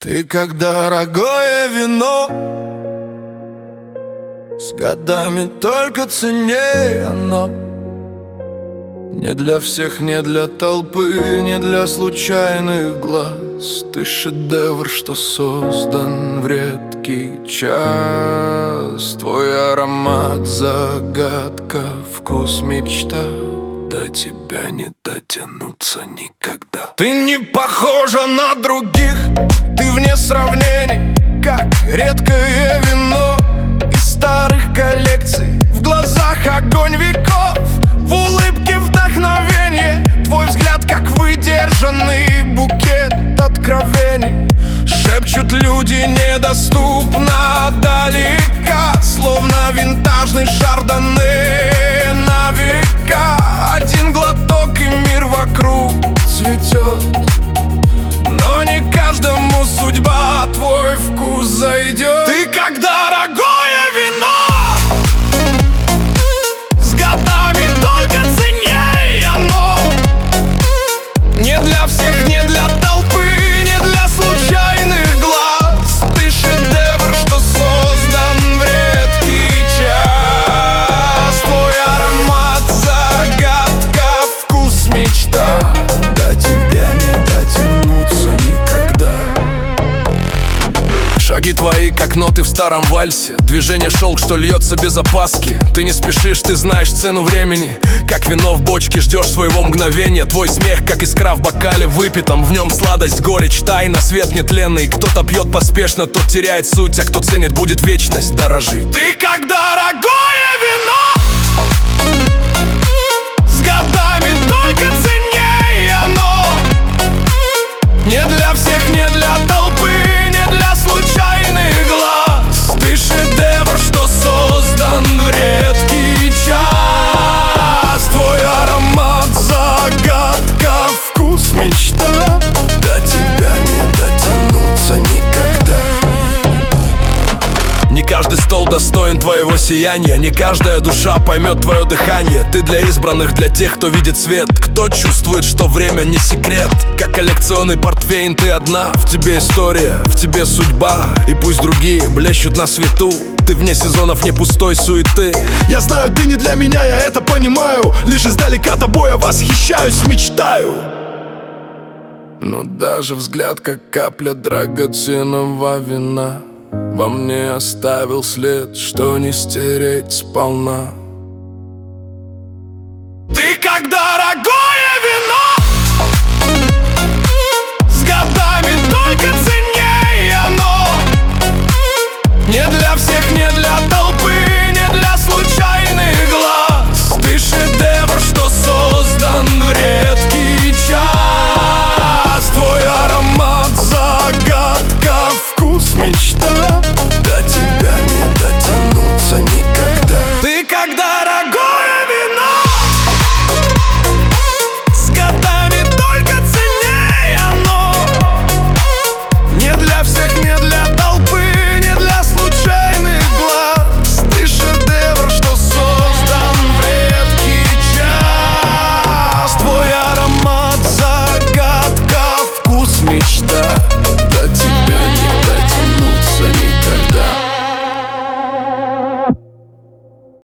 Ты как дорогое вино, с годами только ценнее оно. Не для всех, не для толпы, не для случайных глаз. Ты шедевр, что создан в редкий час. Твой аромат — загадка, вкус — мечта. До тебя не дотянуться никогда. Ты не похожа на других, ты вне сравнений, как редкое вино из старых коллекций. В глазах огонь веков, в улыбке вдохновение. Твой взгляд, как выдержанный букет откровений. Шепчут люди, недоступно далека, словно винтажный шардоне на века. Один глоток и мир вокруг цветет, но не каждому судьба твой вкус зайдет. Ты как дорогое вино, с годами только ценнее оно. Не для всех, не для толпы, не для случайных глаз. Ты шедевр, что создан в редкий час. Твой аромат — загадка, вкус — мечта. До тебя не дотянуться никогда. Шаги твои, как ноты в старом вальсе. Движение шелк, что льется без опаски. Ты не спешишь, ты знаешь цену времени. Как вино в бочке, ждешь своего мгновения. Твой смех, как искра в бокале выпитом. В нем сладость, горечь, тайна, свет нетленный. Кто-то пьет поспешно, тот теряет суть, а кто ценит, будет вечность дорожить. Ты как дорогое вино, с годами только ценнее оно. Не для всех, не для толпы, не для случайных глаз. Ты шедевр, что создан в редкий час. Твой аромат — загадка, вкус — мечта. До тебя не дотянуться никогда. Не каждый стол достоин твоего сияния, не каждая душа поймет твое дыхание. Ты для избранных, для тех, кто видит свет, кто чувствует, что время не секрет. Как коллекционный портвейн, ты одна. В тебе история, в тебе судьба. И пусть другие блещут на свету, ты вне сезонов, не пустой суеты. Я знаю, ты не для меня, я это понимаю. Лишь издалека тобой я восхищаюсь, мечтаю. Но даже взгляд, как капля драгоценного вина, во мне оставил след, что не стереть сполна.